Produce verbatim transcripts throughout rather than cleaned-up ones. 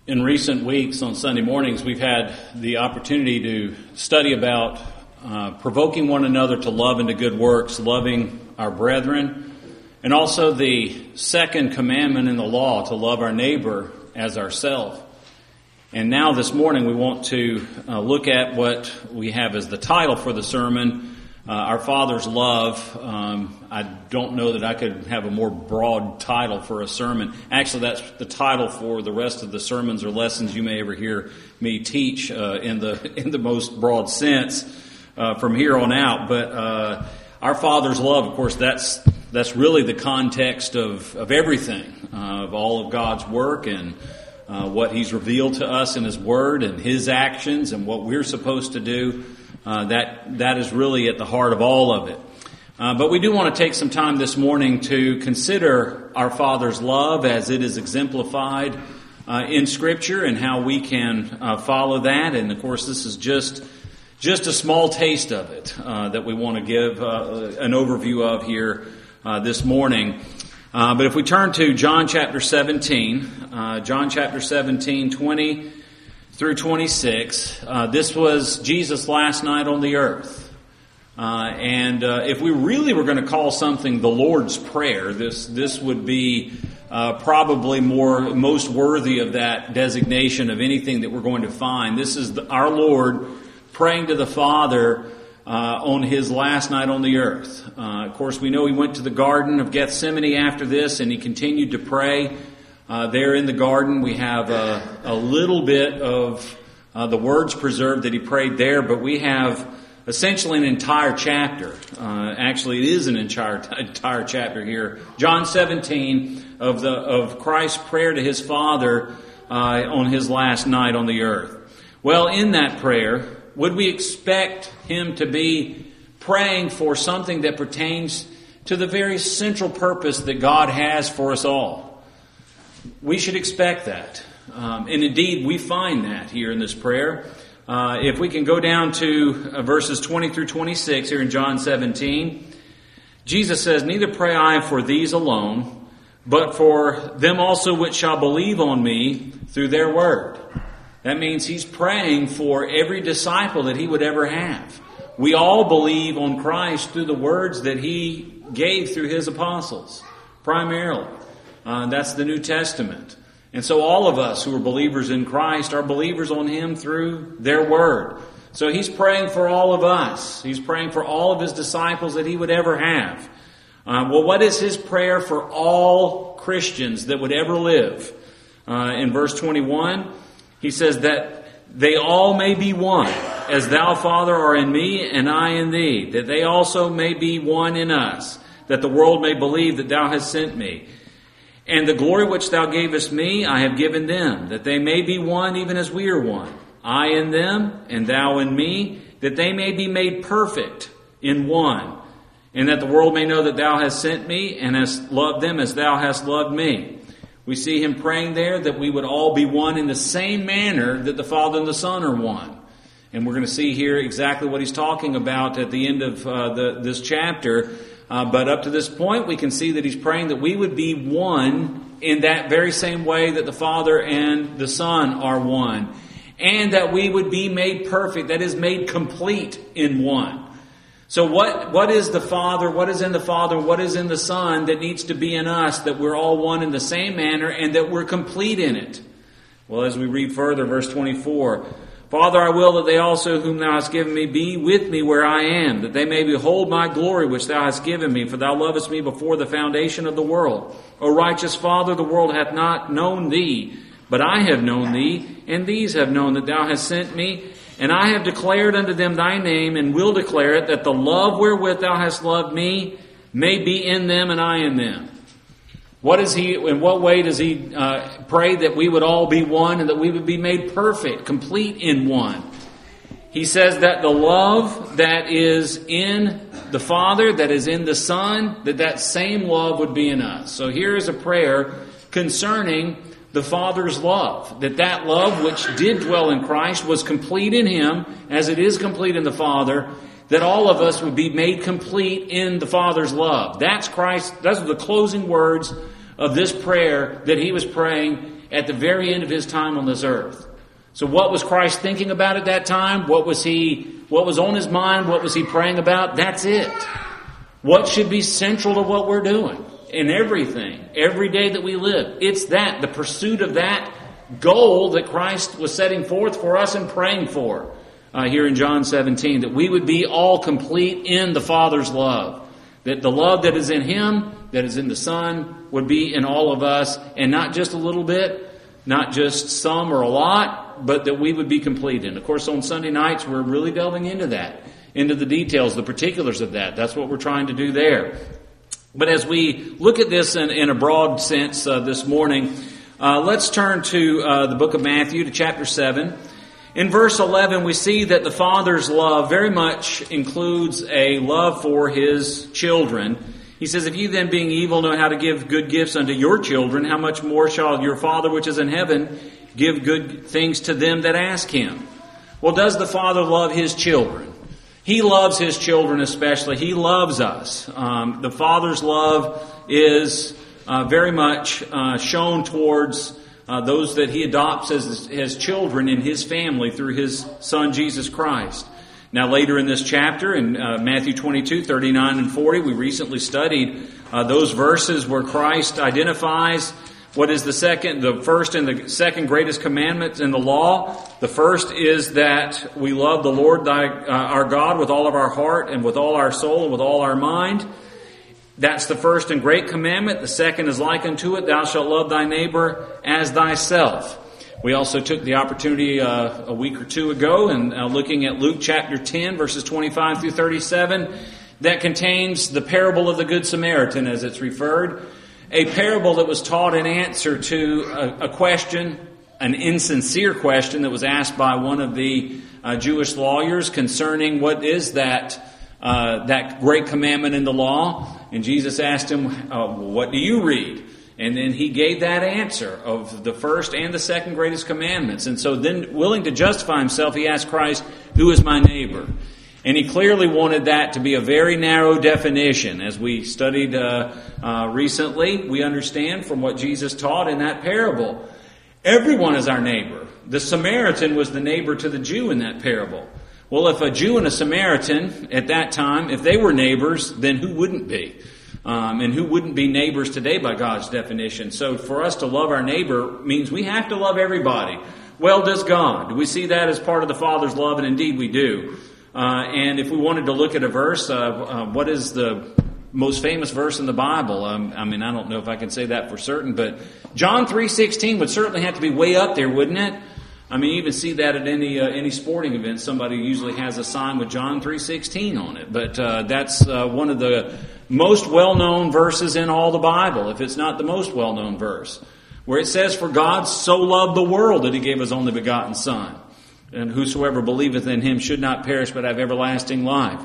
In recent weeks on Sunday mornings, we've had the opportunity to study about uh, provoking one another to love and to good works, loving our brethren, and also the second commandment in the law, to love our neighbor as ourselves. And now this morning we want to uh, look at what we have as the title for the sermon, uh, Our Father's Love. Um, I don't know that I could have a more broad title for a sermon. Actually, that's the title for the rest of the sermons or lessons you may ever hear me teach uh, in the in the most broad sense uh, from here on out. But uh, Our Father's Love, of course, that's that's really the context of, of everything, uh, of all of God's work and uh, what He's revealed to us in His Word and His actions and what we're supposed to do. Uh, that that is really at the heart of all of it. Uh, but we do want to take some time this morning to consider our Father's love as it is exemplified uh, in Scripture and how we can uh, follow that. And of course, this is just just a small taste of it uh, that we want to give uh, an overview of here uh, this morning. Uh, but if we turn to John chapter seventeen, uh, John chapter seventeen, twenty through twenty-six, uh, this was Jesus' last night on the earth. Uh, and uh, if we really were going to call something the Lord's Prayer, this this would be uh, probably more most worthy of that designation of anything that we're going to find. This is the, our Lord praying to the Father uh, on His last night on the earth. Uh, of course, we know He went to the Garden of Gethsemane after this, and He continued to pray. Uh, there in the garden, we have a, a little bit of uh, the words preserved that He prayed there, but we have essentially an entire chapter. Uh, actually, it is an entire entire chapter here, John seventeen, of the of Christ's prayer to His Father uh, on His last night on the earth. Well, in that prayer, would we expect Him to be praying for something that pertains to the very central purpose that God has for us all? We should expect that. Um, and indeed, we find that here in this prayer. Uh, if we can go down to uh, verses twenty through twenty-six here in John seventeen, Jesus says, "Neither pray I for these alone, but for them also which shall believe on me through their word." That means He's praying for every disciple that He would ever have. We all believe on Christ through the words that He gave through His apostles, primarily. Uh, that's the New Testament. And so all of us who are believers in Christ are believers on Him through their word. So He's praying for all of us. He's praying for all of His disciples that He would ever have. Uh, well, what is His prayer for all Christians that would ever live? Uh, in verse twenty-one, He says that they all may be one, as Thou, Father, are in me and I in Thee, that they also may be one in us, that the world may believe that Thou hast sent me. And the glory which Thou gavest me, I have given them, that they may be one even as we are one. I in them, and Thou in me, that they may be made perfect in one. And that the world may know that Thou hast sent me, and hast loved them as Thou hast loved me. We see Him praying there that we would all be one in the same manner that the Father and the Son are one. And we're going to see here exactly what He's talking about at the end of uh, the, this chapter. Uh, but up to this point, we can see that He's praying that we would be one in that very same way that the Father and the Son are one. And that we would be made perfect, that is, made complete in one. So what, what is the Father, what is in the Father, what is in the Son that needs to be in us, that we're all one in the same manner and that we're complete in it? Well, as we read further, verse twenty-four, "Father, I will that they also whom Thou hast given me be with me where I am, that they may behold my glory which Thou hast given me, for Thou lovest me before the foundation of the world. O righteous Father, the world hath not known Thee, but I have known Thee, and these have known that Thou hast sent me. And I have declared unto them Thy name, and will declare it, that the love wherewith Thou hast loved me may be in them, and I in them." What is He, in what way does He uh, pray that we would all be one and that we would be made perfect, complete in one? He says that the love that is in the Father, that is in the Son, that that same love would be in us. So here is a prayer concerning the Father's love, that that love which did dwell in Christ was complete in Him, as it is complete in the Father, that all of us would be made complete in the Father's love. That's Christ. Those are the closing words of this prayer that He was praying at the very end of his time on this earth. So what was Christ thinking about at that time? What was he, what was on his mind? What was he praying about? That's it. What should be central to what we're doing in everything, every day that we live? It's that, the pursuit of that goal that Christ was setting forth for us and praying for uh, here in John seventeen, that we would be all complete in the Father's love. That the love that is in Him, that is in the Son, would be in all of us, and not just a little bit, not just some or a lot, but that we would be complete. And of course, on Sunday nights, we're really delving into that, into the details, the particulars of that. That's what we're trying to do there. But as we look at this in, in a broad sense uh, this morning, uh, let's turn to uh, the book of Matthew, to chapter seven. In verse eleven, we see that the Father's love very much includes a love for His children. He says, if you then, being evil, know how to give good gifts unto your children, how much more shall your Father which is in heaven give good things to them that ask Him? Well, does the Father love His children? He loves His children especially. He loves us. Um, the Father's love is uh, very much uh, shown towards uh, those that He adopts as His children in His family through His Son, Jesus Christ. Now, later in this chapter, in uh, Matthew twenty-two, thirty-nine and forty, we recently studied uh, those verses where Christ identifies what is the second, the first and the second greatest commandment in the law. The first is that we love the Lord thy, uh, our God with all of our heart and with all our soul and with all our mind. That's the first and great commandment. The second is like unto it, thou shalt love thy neighbor as thyself. We also took the opportunity uh, a week or two ago and uh, looking at Luke chapter ten, verses twenty-five through thirty-seven, that contains the parable of the Good Samaritan, as it's referred. A parable that was taught in answer to a, a question, an insincere question that was asked by one of the uh, Jewish lawyers concerning what is that uh, that great commandment in the law. And Jesus asked him, uh, what do you read? And then he gave that answer of the first and the second greatest commandments. And so then, willing to justify himself, he asked Christ, who is my neighbor? And he clearly wanted that to be a very narrow definition. As we studied uh, uh, recently, we understand from what Jesus taught in that parable, everyone is our neighbor. The Samaritan was the neighbor to the Jew in that parable. Well, if a Jew and a Samaritan at that time, if they were neighbors, then who wouldn't be? Um, and who wouldn't be neighbors today by God's definition? So for us to love our neighbor means we have to love everybody. Well, does God? Do we see that as part of the Father's love? And indeed we do. Uh, and if we wanted to look at a verse, uh, uh, what is the most famous verse in the Bible? Um, I mean, I don't know if I can say that for certain, but John three sixteen would certainly have to be way up there, wouldn't it? I mean, you even see that at any uh, any sporting event. Somebody usually has a sign with John three sixteen on it. But uh, that's uh, one of the most well-known verses in all the Bible, if it's not the most well-known verse, where it says, for God so loved the world that He gave His only begotten Son, and whosoever believeth in Him should not perish but have everlasting life.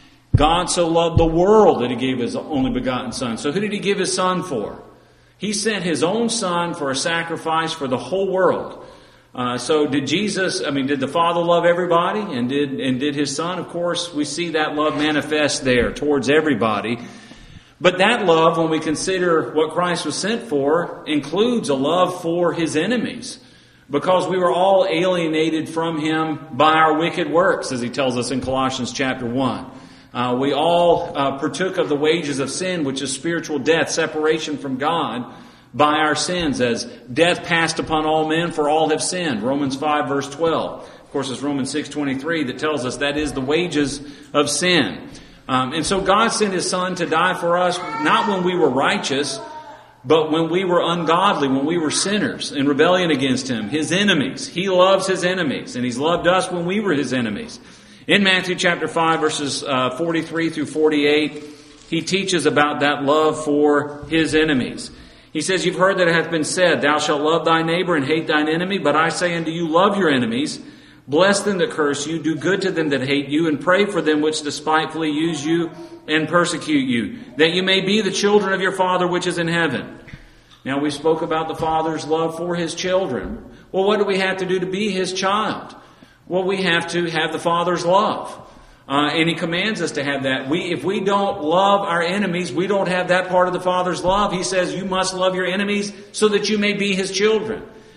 God so loved the world that He gave His only begotten Son. So who did He give His Son for? He sent His own Son for a sacrifice for the whole world. Uh, so did Jesus, I mean, did the Father love everybody? And did and did His Son? Of course, we see that love manifest there towards everybody. But that love, when we consider what Christ was sent for, includes a love for His enemies. Because we were all alienated from Him by our wicked works, as He tells us in Colossians chapter one. Uh, we all uh, partook of the wages of sin, which is spiritual death, separation from God, by our sins, as death passed upon all men, for all have sinned. Romans five verse twelve. Of course, it's Romans six twenty-three that tells us that is the wages of sin. Um, and so God sent His Son to die for us, not when we were righteous, but when we were ungodly, when we were sinners in rebellion against Him, His enemies. He loves His enemies, and He's loved us when we were His enemies. In Matthew chapter five, verses uh, forty-three through forty-eight, He teaches about that love for His enemies. He says, you've heard that it hath been said, thou shalt love thy neighbor and hate thine enemy. But I say unto you, love your enemies, bless them that curse you, do good to them that hate you, and pray for them which despitefully use you and persecute you, that you may be the children of your Father which is in heaven. Now, we spoke about the Father's love for His children. Well, what do we have to do to be His child? Well, we have to have the Father's love. Uh, and He commands us to have that. We, if we don't love our enemies, we don't have that part of the Father's love. He says you must love your enemies so that you may be His children.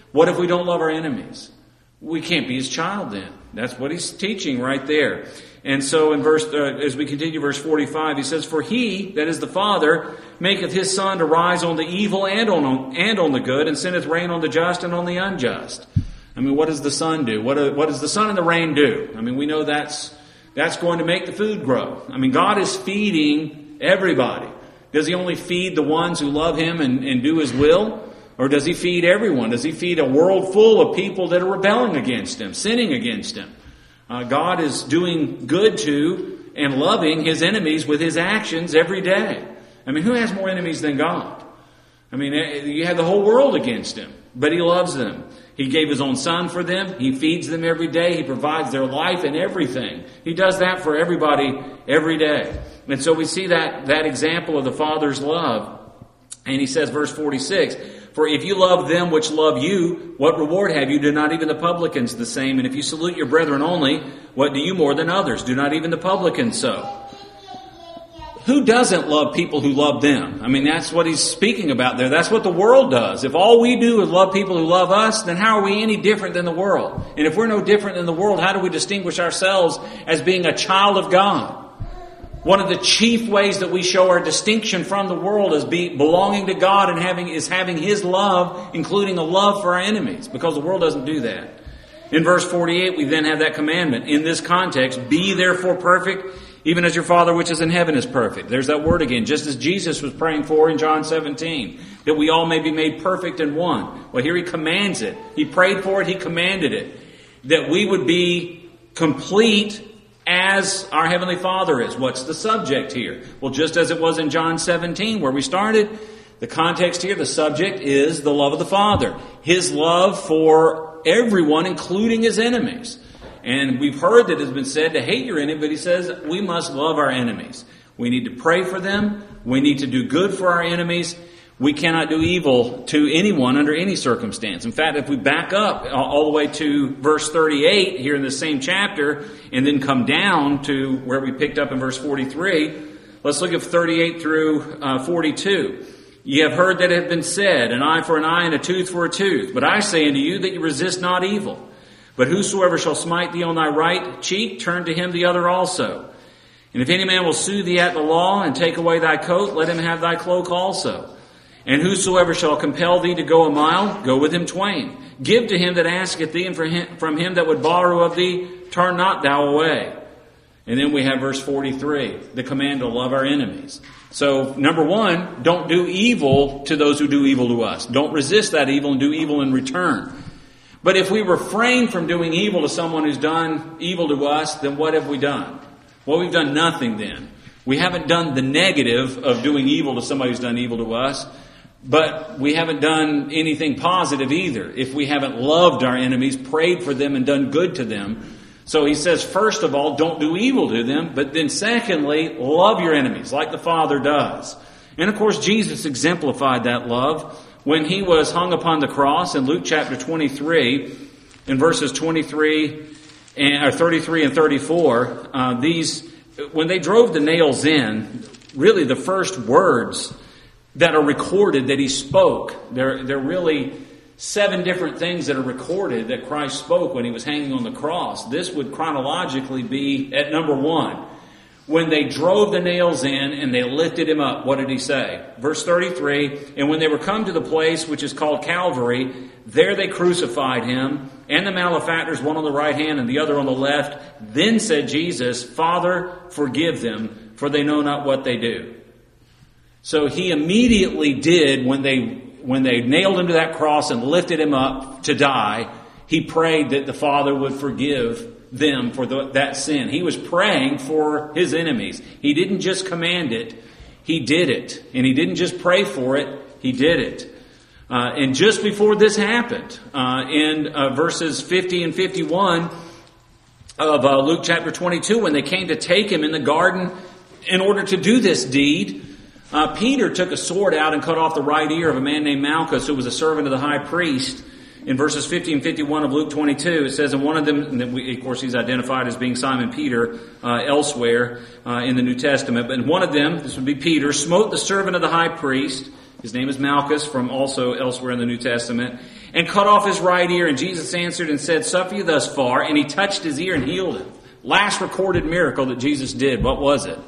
What if we don't love our enemies? We can't be his child then. That's what he's teaching right there. And so in verse, uh, as we continue verse forty-five, he says, "For he, that is the Father, maketh his sun to rise on the evil and on, and on the good, and sendeth rain on the just and on the unjust." I mean, what does the sun do? What, uh, what does the sun and the rain do? I mean, we know that's, that's going to make the food grow. I mean, God is feeding everybody. Does he only feed the ones who love him and, and do his will? Or does he feed everyone? Does he feed a world full of people that are rebelling against him, sinning against him? Uh, God is doing good to and loving his enemies with his actions every day. I mean, who has more enemies than God? I mean, you have the whole world against him, but he loves them. He gave his own son for them. He feeds them every day. He provides their life and everything. He does that for everybody every day. And so we see that, that example of the Father's love. And he says, verse forty-six, "For if you love them which love you, what reward have you? Do not even the publicans the same? And if you salute your brethren only, what do you more than others? Do not even the publicans so?" Who doesn't love people who love them? I mean, that's what he's speaking about there. That's what the world does. If all we do is love people who love us, then how are we any different than the world? And if we're no different than the world, how do we distinguish ourselves as being a child of God? One of the chief ways that we show our distinction from the world is be belonging to God and having is having his love, including a love for our enemies, because the world doesn't do that. In verse forty-eight, we then have that commandment. In this context, "Be therefore perfect, even as your Father which is in heaven is perfect." There's that word again, just as Jesus was praying for in John seventeen, that we all may be made perfect in one. Well, here he commands it. He prayed for it, he commanded it. That we would be complete as our Heavenly Father is. What's the subject here? Well, just as it was in John seventeen where we started, the context here, the subject is the love of the Father. His love for everyone, including his enemies. And we've heard that it's been said to hate your enemy, but he says we must love our enemies. We need to pray for them. We need to do good for our enemies. We cannot do evil to anyone under any circumstance. In fact, if we back up all the way to verse thirty-eight here in the same chapter and then come down to where we picked up in verse forty-three, let's look at thirty-eight through uh, forty-two. "Ye have heard that it hath been said, an eye for an eye and a tooth for a tooth. But I say unto you that you resist not evil. But whosoever shall smite thee on thy right cheek, turn to him the other also. And if any man will sue thee at the law and take away thy coat, let him have thy cloak also. And whosoever shall compel thee to go a mile, go with him twain. Give to him that asketh thee, and from him that would borrow of thee, turn not thou away." And then we have verse forty-three, the command to love our enemies. So, number one, don't do evil to those who do evil to us. Don't resist that evil and do evil in return. But if we refrain from doing evil to someone who's done evil to us, then what have we done? Well, we've done nothing then. We haven't done the negative of doing evil to somebody who's done evil to us. But we haven't done anything positive either if we haven't loved our enemies, prayed for them, and done good to them. So he says, first of all, don't do evil to them. But then secondly, love your enemies like the Father does. And of course, Jesus exemplified that love when he was hung upon the cross in Luke chapter twenty-three, in verses twenty-three and or thirty-three and thirty-four. Uh, these, when they drove the nails in, really the first words that are recorded that he spoke. There, there are really seven different things that are recorded that Christ spoke when he was hanging on the cross. This would chronologically be at number one. When they drove the nails in and they lifted him up, what did he say? Verse thirty-three, "And when they were come to the place which is called Calvary, there they crucified him, and the malefactors, one on the right hand and the other on the left. Then said Jesus, Father, forgive them, for they know not what they do." So he immediately did, when they when they nailed him to that cross and lifted him up to die, he prayed that the Father would forgive them for the, that sin. He was praying for his enemies. He didn't just command it, he did it. And he didn't just pray for it, he did it. Uh, and just before this happened, uh, in uh, verses fifty and fifty-one of uh, Luke chapter twenty-two, when they came to take him in the garden in order to do this deed, Uh, Peter took a sword out and cut off the right ear of a man named Malchus, who was a servant of the high priest. In verses fifty and fifty-one of Luke twenty-two, it says, and one of them, and we, of course he's identified as being Simon Peter uh, elsewhere uh, in the New Testament, but one of them, this would be Peter, smote the servant of the high priest, his name is Malchus, from also elsewhere in the New Testament, and cut off his right ear. And Jesus answered and said, Suffer you thus far. And he touched his ear and healed him. Last recorded miracle that Jesus did, what was it?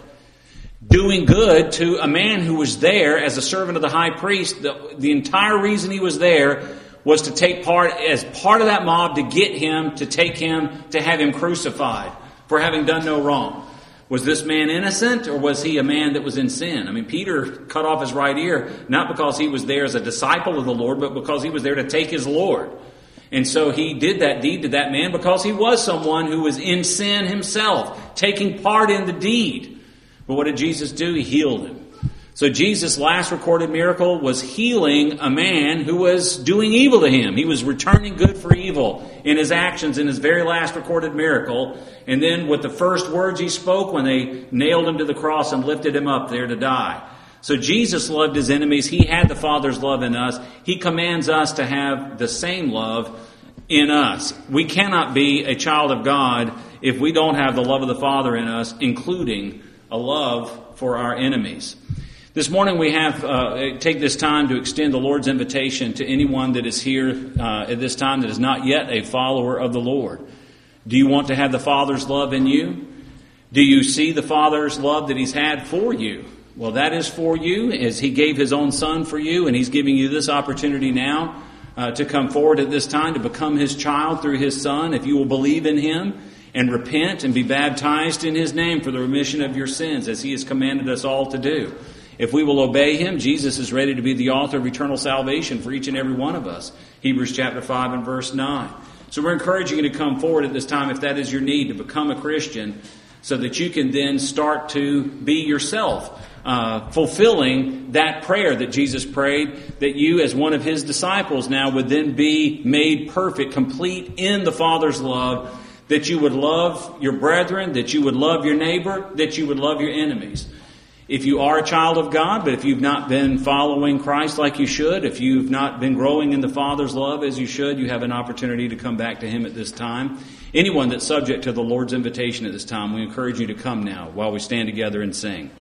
Doing good to a man who was there as a servant of the high priest. The, the entire reason he was there was to take part as part of that mob to get him, to take him, to have him crucified for having done no wrong. Was this man innocent, or was he a man that was in sin? I mean, Peter cut off his right ear, not because he was there as a disciple of the Lord, but because he was there to take his Lord. And so he did that deed to that man because he was someone who was in sin himself, taking part in the deed. But what did Jesus do? He healed him. So Jesus' last recorded miracle was healing a man who was doing evil to him. He was returning good for evil in his actions in his very last recorded miracle. And then with the first words he spoke when they nailed him to the cross and lifted him up there to die. So Jesus loved his enemies. He had the Father's love in us. He commands us to have the same love in us. We cannot be a child of God if we don't have the love of the Father in us, including a love for our enemies. This morning we have uh, take this time to extend the Lord's invitation to anyone that is here uh, at this time that is not yet a follower of the Lord. Do you want to have the Father's love in you? Do you see the Father's love that He's had for you? Well, that is for you, as He gave His own Son for you, and He's giving you this opportunity now uh, to come forward at this time to become His child through His Son. If you will believe in Him and repent and be baptized in His name for the remission of your sins, as He has commanded us all to do. If we will obey Him, Jesus is ready to be the author of eternal salvation for each and every one of us. Hebrews chapter five and verse nine. So we're encouraging you to come forward at this time if that is your need, to become a Christian, so that you can then start to be yourself, uh, fulfilling that prayer that Jesus prayed, that you as one of His disciples now would then be made perfect, complete in the Father's love, that you would love your brethren, that you would love your neighbor, that you would love your enemies. If you are a child of God, but if you've not been following Christ like you should, if you've not been growing in the Father's love as you should, you have an opportunity to come back to Him at this time. Anyone that's subject to the Lord's invitation at this time, we encourage you to come now while we stand together and sing.